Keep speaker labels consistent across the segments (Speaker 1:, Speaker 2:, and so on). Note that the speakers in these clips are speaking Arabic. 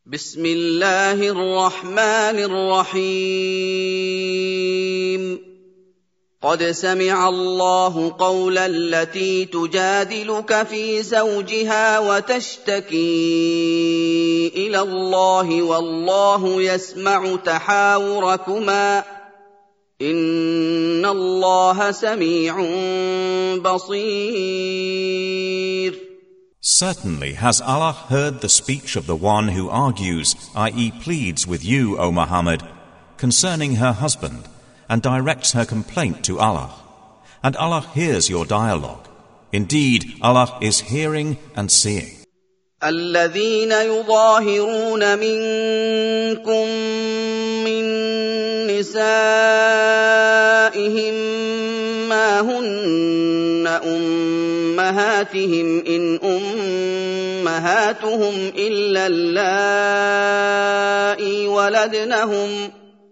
Speaker 1: بسم الله الرحمن الرحيم قد سمع الله قول التي تجادلك في زوجها وتشتكي إلى الله والله يسمع تحاوركما إن الله سميع بصير.
Speaker 2: Certainly has Allah heard the speech of the one who argues, i.e. pleads with you, O Muhammad, concerning her husband, and directs her complaint to Allah. And Allah hears your dialogue. Indeed, Allah is hearing and seeing.
Speaker 1: الذين يظاهرون منكم من نسائهم ما هن أمهاتهم إن أمهاتهم إلا اللائي ولدنهم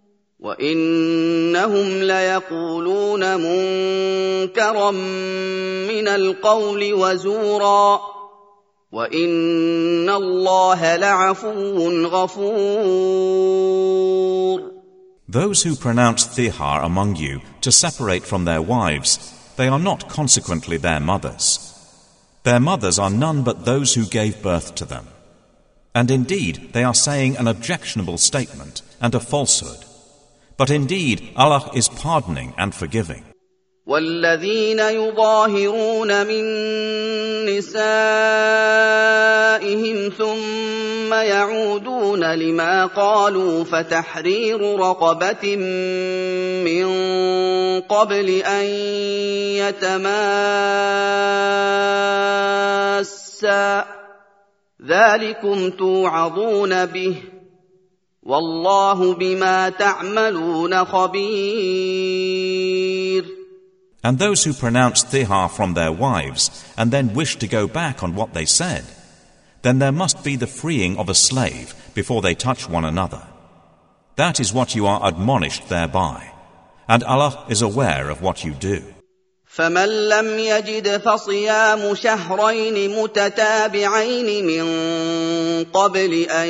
Speaker 1: وإنهم ليقولون منكرا من القول وزورا وإن الله لعفو غفور.
Speaker 2: Those who pronounce thihar among you to separate from their wives, they are not consequently their mothers. Their mothers are none but those who gave birth to them. And indeed, they are saying an objectionable statement and a falsehood. But indeed, Allah is pardoning and forgiving.
Speaker 1: والذين يظاهرون من نسائهم ثم يعودون لما قالوا فتحرير رقبة من قبل أن يتماسا ذلكم توعظون به والله بما تعملون خبير.
Speaker 2: And those who pronounce thihar from their wives and then wish to go back on what they said, then there must be the freeing of a slave before they touch one another. That is what you are admonished thereby, and Allah is aware of what you do.
Speaker 1: فمن لم يجد فصيام شهرين متتابعين من قبل أن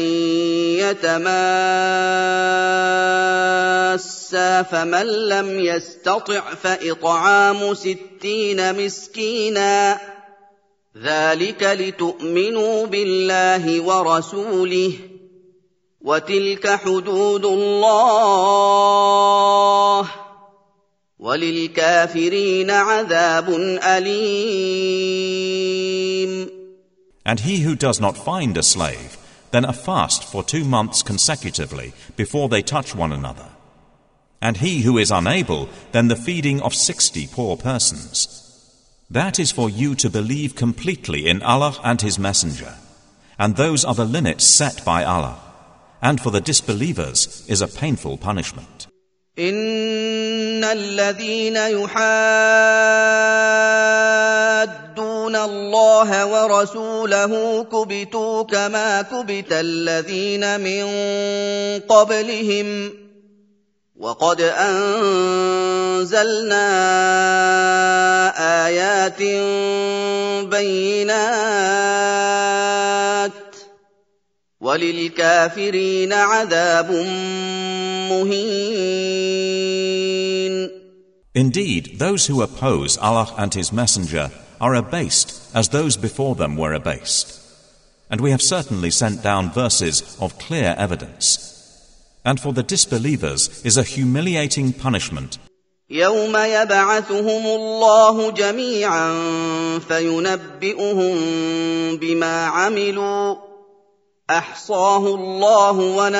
Speaker 1: يتماسا فمن لم يستطع فإطعام 60 مسكينا ذلك لتؤمنوا بالله ورسوله وتلك حدود الله وَلِلْكَافِرِينَ عَذَابٌ أَلِيمٌ.
Speaker 2: And he who does not find a slave, then a fast for 2 months consecutively before they touch one another. And he who is unable, then the feeding of 60 poor persons. That is for you to believe completely in Allah and His Messenger. And those are the limits set by Allah. And for the disbelievers is a painful punishment.
Speaker 1: إن الذين يحادون الله ورسوله كبتوا كما كبت الذين من قبلهم وقد أنزلنا آيات بينات وَلِلْكَافِرِينَ عَذَابٌ مُهِينٌ.
Speaker 2: Indeed, those who oppose Allah and His Messenger are abased as those before them were abased. And we have certainly sent down verses of clear evidence. And for the disbelievers is a humiliating punishment.
Speaker 1: يَوْمَ يَبْعَثُهُمُ اللَّهُ جَمِيعًا فَيُنَبِّئُهُم بِمَا عَمِلُوا أحصاه الله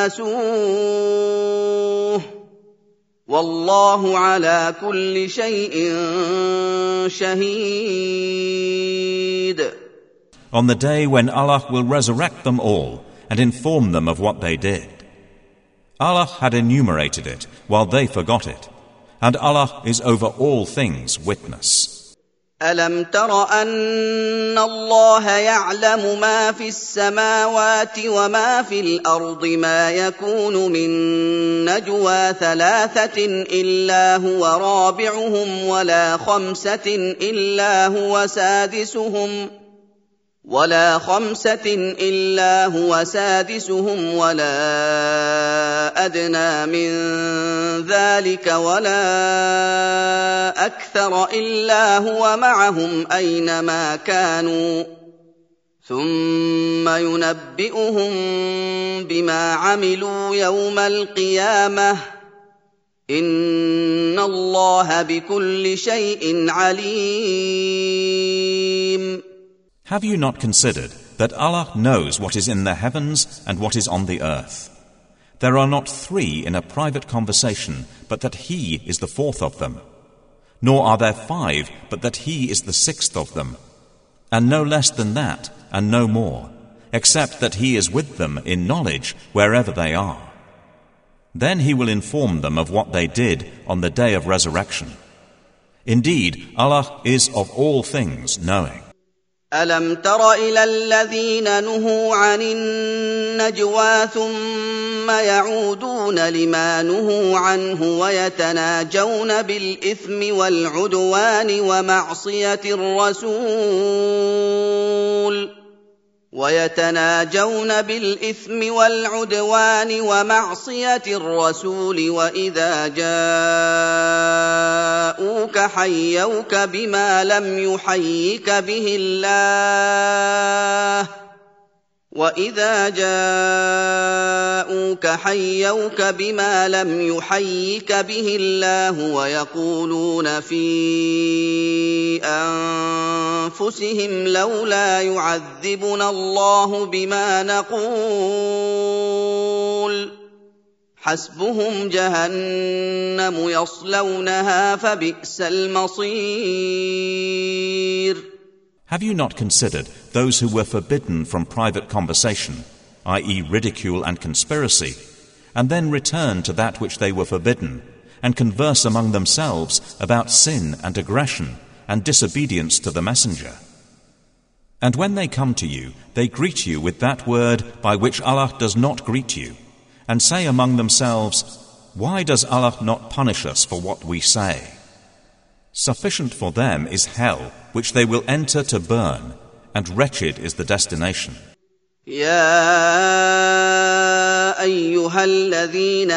Speaker 1: ونسوه والله على كل شيء شهيد.
Speaker 2: On the day when Allah will resurrect them all and inform them of what they did. Allah had enumerated it while they forgot it, and Allah is over all things witness.
Speaker 1: أَلَمْ تَرَ أَنَّ اللَّهَ يَعْلَمُ مَا فِي السَّمَاوَاتِ وَمَا فِي الْأَرْضِ مَا يَكُونُ مِن نَّجْوَىٰ 3 إِلَّا هُوَ رَابِعُهُمْ وَلَا 5 إِلَّا هُوَ سَادِسُهُمْ ولا خمسة إلا هو سادسهم ولا أدنى من ذلك ولا أكثر إلا هو معهم أينما كانوا ثم ينبئهم بما عملوا يوم القيامة إن الله بكل شيء عليم.
Speaker 2: Have you not considered that Allah knows what is in the heavens and what is on the earth? There are not three in a private conversation, but that He is the fourth of them. Nor are there five, but that He is the sixth of them. And no less than that, and no more, except that He is with them in knowledge wherever they are. Then He will inform them of what they did on the day of resurrection. Indeed, Allah is of all things knowing.
Speaker 1: ألم تر إلى الذين نهوا عن النجوى ثم يعودون لما نهوا عنه ويتناجون بالإثم والعدوان ومعصية الرسول وإذا جاءوك حيوك بما لم يحيك به الله ويقولون في أنفسهم لولا يعذبنا الله بما نقول حسبهم جهنم يصلونها فبئس المصير.
Speaker 2: Have you not considered those who were forbidden from private conversation, i.e. ridicule and conspiracy, and then return to that which they were forbidden, and converse among themselves about sin and aggression and disobedience to the Messenger? And when they come to you, they greet you with that word by which Allah does not greet you, and say among themselves, "Why does Allah not punish us for what we say?" Sufficient for them is hell, which they will enter to burn, and wretched is the destination.
Speaker 1: يا أيها الذين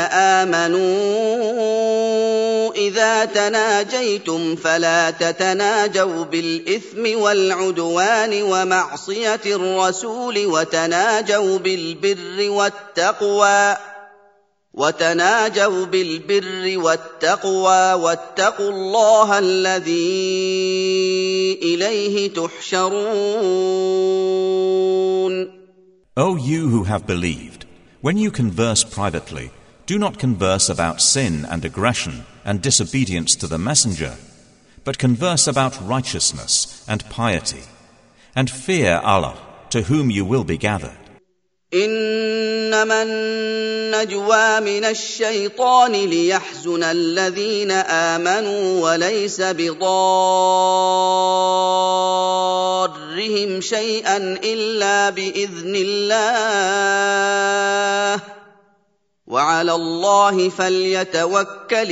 Speaker 1: آمنوا إذا تناجيتم فلا تتناجوا بالإثم والعدوان ومعصية الرسول وتناجوا بالبر والتقوى واتقوا الله الذي إليه تحشرون.
Speaker 2: O you who have believed, when you converse privately, do not converse about sin and aggression and disobedience to the Messenger, but converse about righteousness and piety, and fear Allah, to whom you will be gathered.
Speaker 1: إنما النجوى من الشيطان ليحزن الذين آمنوا وليس بضارهم شيئا إلا بإذن الله وعلى الله فليتوكل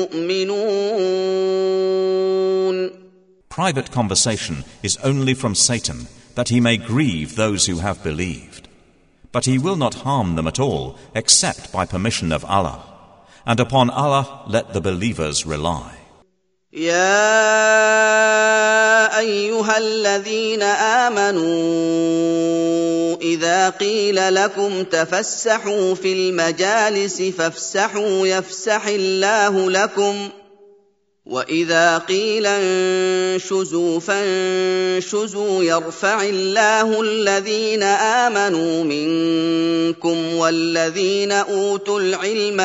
Speaker 1: المؤمنون.
Speaker 2: Private conversation is only from Satan, that he may grieve those who have believed. But he will not harm them at all, except by permission of Allah. And upon Allah let the believers rely.
Speaker 1: يا أيها الذين آمنوا إذا قيل لكم تفسحوا في المجالس فافسحوا يفسح الله لكم وإذا قيل انشزوا فانشزوا يرفع الله الذين آمنوا منكم والذين أوتوا العلم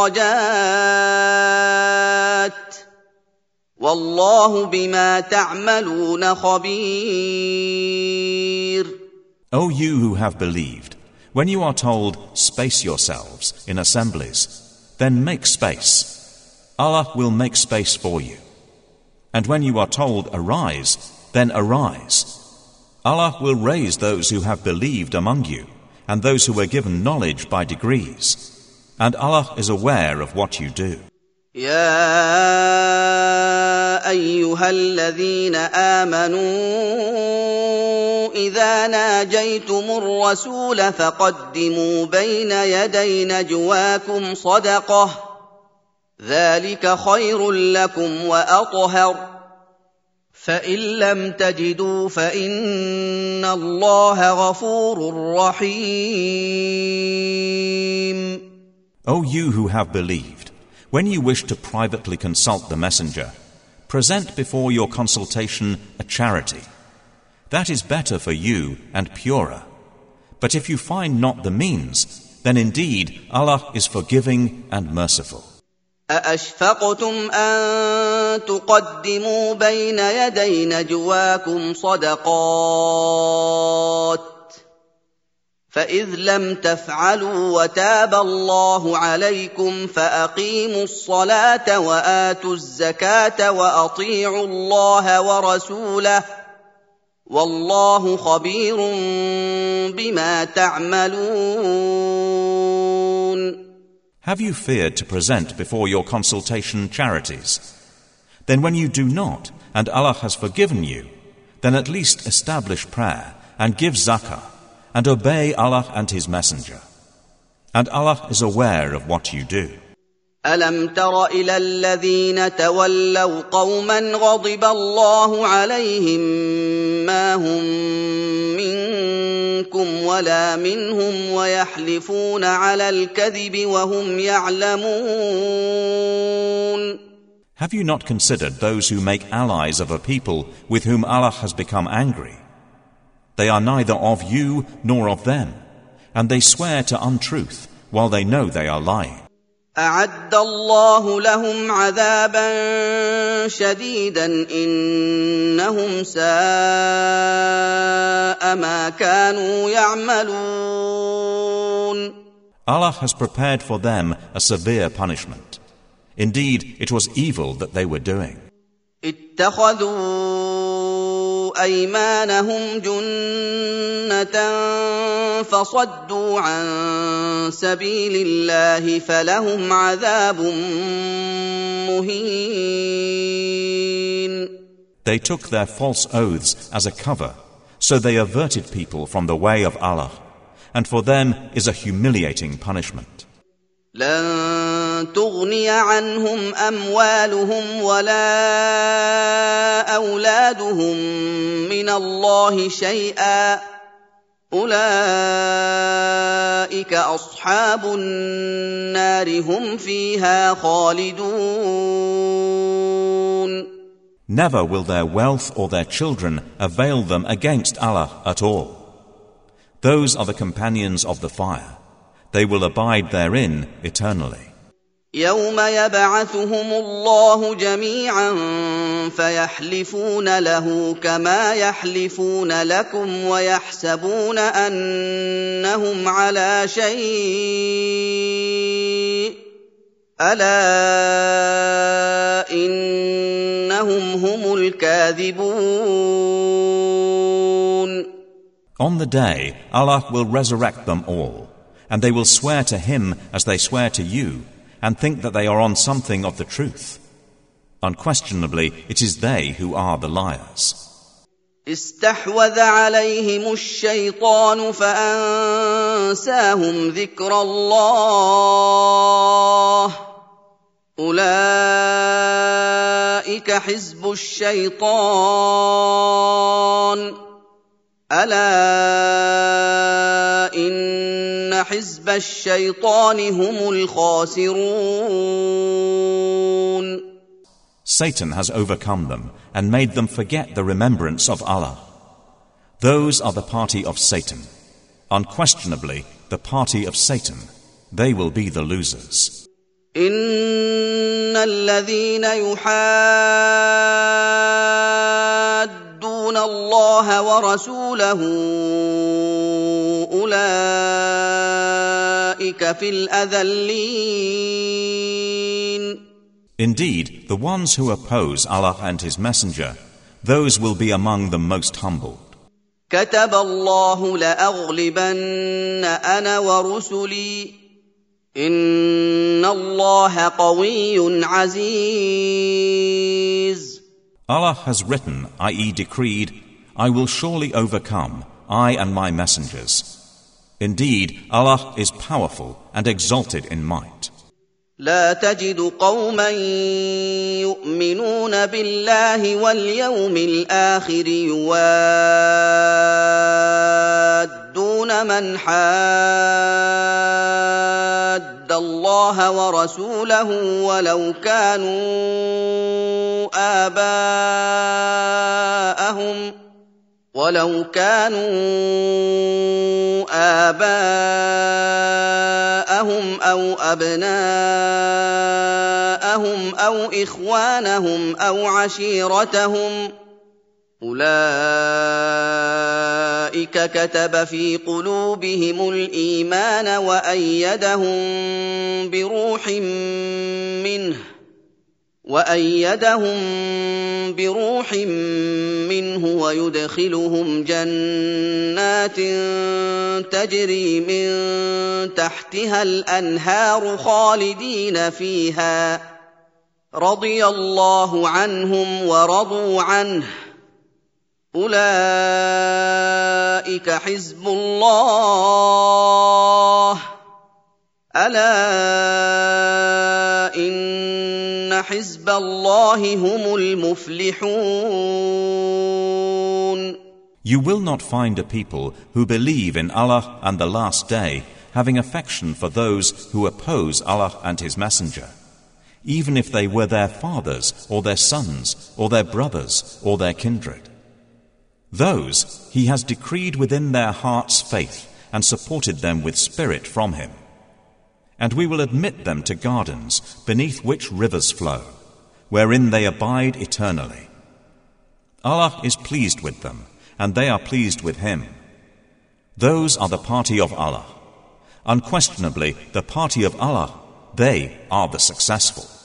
Speaker 1: درجات والله بما تعملون خبير.
Speaker 2: O you who have believed, when you are told, space yourselves in assemblies, then make space. Allah will make space for you. And when you are told, arise, then arise. Allah will raise those who have believed among you, and those who were given knowledge by degrees. And Allah is aware of what you do.
Speaker 1: يا أيها الذين آمنوا إذا ناجيتم الرسول فقدموا بين يدي نجواكم صدقة ذلك خير لكم وأطهر فإن لم تجدوا فإن الله غفور رحيم.
Speaker 2: O you who have believed, when you wish to privately consult the messenger, present before your consultation a charity. That is better for you and purer. But if you find not the means, then indeed Allah is forgiving and merciful.
Speaker 1: أَأَشْفَقْتُمْ أَن تُقَدِّمُوا بَيْنَ يَدَيْ نَجْوَاكُمْ صَدَقَاتٍ فَإِذْ لَمْ تَفْعَلُوا وَتَابَ اللَّهُ عَلَيْكُمْ فَأَقِيمُوا الصَّلَاةَ وَآتُوا الزَّكَاةَ وَأَطِيعُوا اللَّهَ وَرَسُولَهُ وَاللَّهُ خَبِيرٌ بِمَا تَعْمَلُونَ.
Speaker 2: Have you feared to present before your consultation charities? Then when you do not, and Allah has forgiven you, then at least establish prayer and give zakah, and obey Allah and His Messenger. And Allah is aware of what you do.
Speaker 1: أَلَمْ تَرَ إِلَى الَّذِينَ تَوَلَّوْا قَوْمًا غَضِبَ اللَّهُ عَلَيْهِمْ مَا هُمْ مِنكُمْ وَلَا مِنْهُمْ وَيَحْلِفُونَ عَلَى الْكَذِبِ وَهُمْ يَعْلَمُونَ.
Speaker 2: Have you not considered those who make allies of a people with whom Allah has become angry? They are neither of you nor of them, and they swear to untruth while they know they are lying.
Speaker 1: أَعَدَّ اللَّهُ لَهُمْ عَذَابًا شَدِيدًا إِنَّهُمْ سَاءَ مَا كَانُوا يَعْمَلُونَ.
Speaker 2: Allah has prepared for them a severe punishment. Indeed, it was evil that they were doing.
Speaker 1: اتخذوا أيمانهم جنة فصدوا عن سبيل الله فلهم عذاب مهين.
Speaker 2: They took their false oaths as a cover, so they averted people from the way of Allah, and for them is a humiliating punishment.
Speaker 1: لن تغني عنهم أموالهم ولا أولادهم من الله شيئا أولئك أصحاب النار هم فيها خالدون.
Speaker 2: Never will their wealth or their children avail them against Allah at all. Those are the companions of the fire. They will abide therein eternally.
Speaker 1: يوم يبعثهم الله جميعا فيحلفون له كما يحلفون لكم ويحسبون أنهم على شيء ألا إنهم هم الكاذبون.
Speaker 2: On the day, Allah will resurrect them all, and they will swear to Him as they swear to you, and think that they are on something of the truth. Unquestionably, it is they who are the liars.
Speaker 1: استحوذ عليهم الشيطان فأنساهم ذكر الله أولئك حزب الشيطان ألا إن حزب الشيطان هم الخاسرون.
Speaker 2: Satan has overcome them and made them forget the remembrance of Allah. Those are the party of Satan. Unquestionably, the party of Satan. They will be the losers.
Speaker 1: إن الذين يحادون الله ورسوله أولئك في الأذلين.
Speaker 2: Indeed, the ones who oppose Allah and His Messenger, those will be among the most humbled.
Speaker 1: كتب الله لأغلبن أنا ورسلي إِنَّ اللَّهَ قَوِيٌّ عَزِيزٌ.
Speaker 2: Allah has written, i.e. decreed, I will surely overcome, I and my messengers. Indeed, Allah is powerful and exalted in might.
Speaker 1: لا تجد قوما يؤمنون بالله واليوم الآخر يوادون من حاد الله ورسوله ولو كانوا آباءهم أو أبناءهم أو إخوانهم أو عشيرتهم أولئك كتب في قلوبهم الإيمان وأيدهم بروح منه ويدخلهم جنات تجري من تحتها الأنهار خالدين فيها رضي الله عنهم ورضوا عنه أولئك حزب الله ألا إن حزب الله هم المفلحون.
Speaker 2: You will not find a people who believe in Allah and the Last Day having affection for those who oppose Allah and His Messenger, even if they were their fathers or their sons or their brothers or their kindred. Those He has decreed within their hearts faith and supported them with spirit from Him. And we will admit them to gardens beneath which rivers flow, wherein they abide eternally. Allah is pleased with them, and they are pleased with Him. Those are the party of Allah. Unquestionably, the party of Allah, they are the successful.